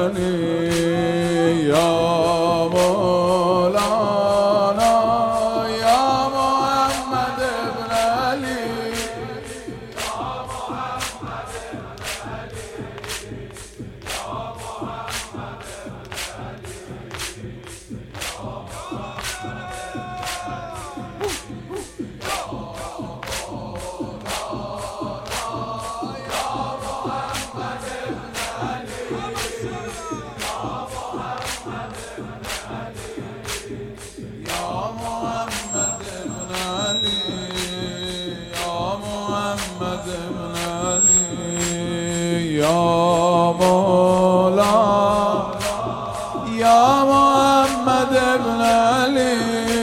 علی یا مولانا یا محمد ابن علی یا محمد ابن علی یا محمد ابن علی یا مولا یا محمد ابن علی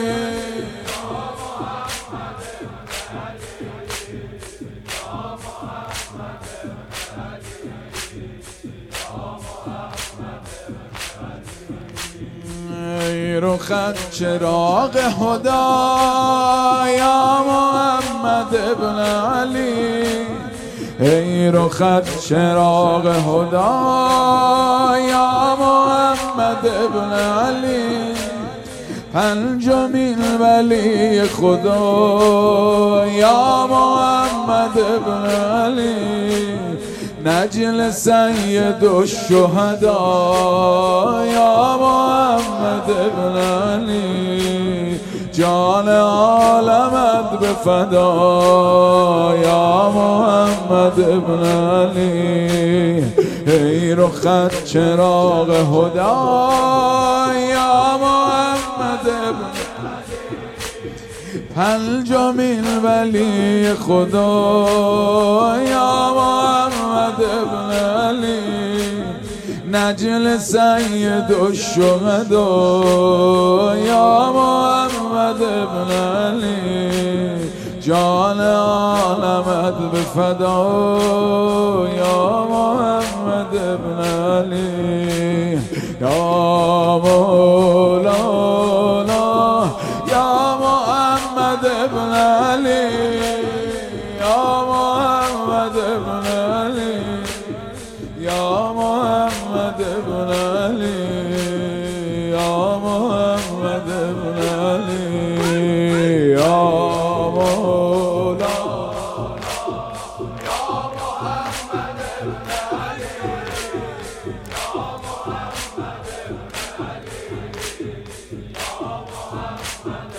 ای رخت چراغ هدا یا محمد ابن علی ای رخت چراغ هدا یا محمد ابن علی پنجمین ولی خدا یا محمد ابن علی نجل سید الشهدا یا محمد ابن علی جان عالمت به فدا یا محمد ابن علی ای رخت چراغ هدا یا محمد ابن پنجمین ولی خدا یا محمد ابن علی نجل سید الشهدا یا محمد ابن علی جان عالمت به فدا یا محمد ابن علی یا مولانا یا محمد ابن علی یا محمد ابن علی یا محمد ابن علی یا محمد ابن علی یا مولانا یا محمد ابن علی یا محمد ابن علی یا محمد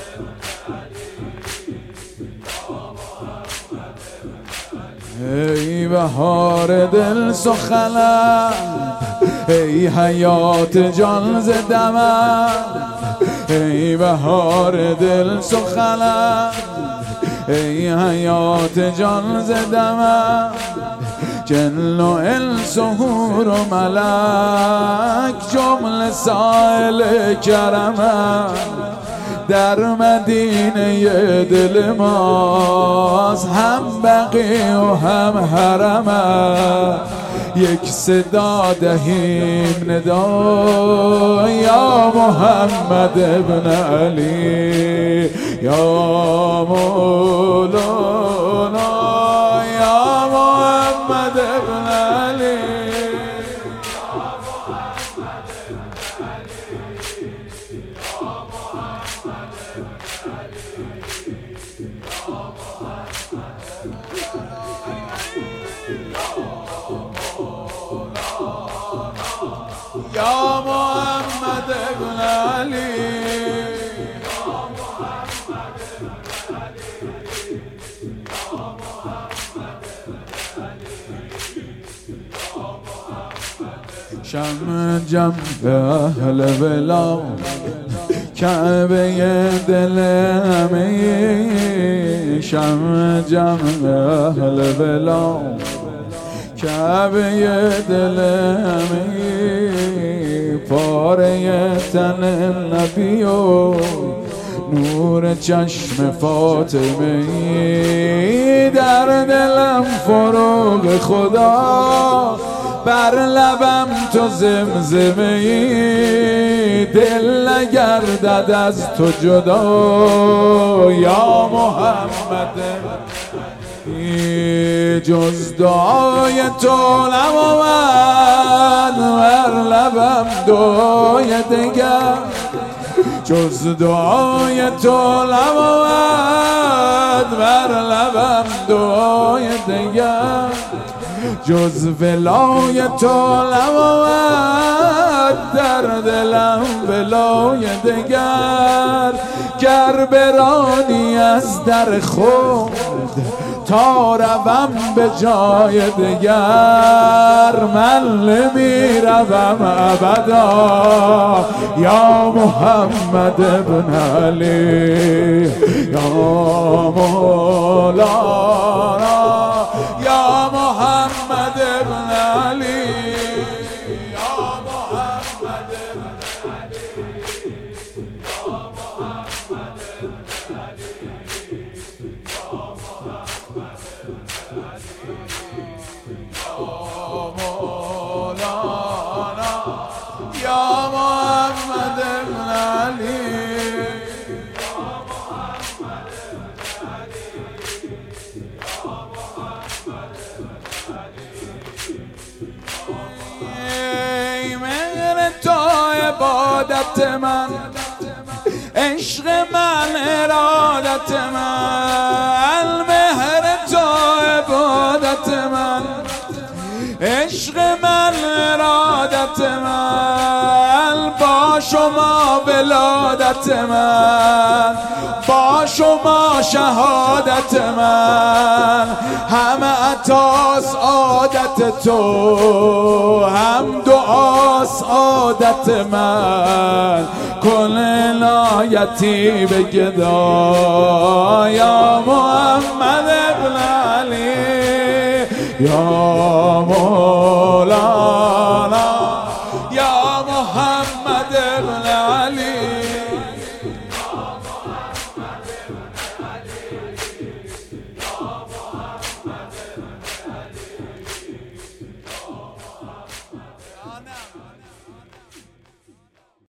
ای بهار دل سخنم ای حیات جان ز دمم ای بهار دل سخنم ای حیات جان ز دمم جن و انس و حور و ملک جمله سائل کرمم در مدینه دل ماست هم بقیع و هم حرم یک صدا دهیم ندا یا محمد ابن علی یا مولانا یا محمد ابن علی یا محمد ابن علی شمع جنب اهل بلا کعبه دل همه شمع جنب اهل بلا کعبه دل همه پاره تن نبی و نور چشم فاطمه در دلم فروغ خدا بر لبم تو زمزمه دل نگردد از تو جدا یا محمد جز دعای تو نمومد بر لبم لبم دعای دگر جز دعای تو نبود، بر لبم دعای دگر جز ولای تو نبود، در دلم ولای دگر. گر برانی از در خود تا روم به جای دگر، من نمی روم ابدا یا محمد ابن علی، یا مولانا یا محمد ابن علی، یا محمد ابن علی، یا محمد ابن علی، یا محمد ابن علی، یا مولانا یا محمد ابن علی، یا محمد ابن علی، یا محمد ابن علی. ای مهر تو عبادت من، عشق من ارادت من، مهر تو عبادت من، عشق من ارادت من، با شما ولادت من، با شما شهادت من، همه عطاس عادت تو، هم دعاس عادت من، کن عنایتی به گدا یا محمد ابن علی، یا مولانا یا محمد ابن علی،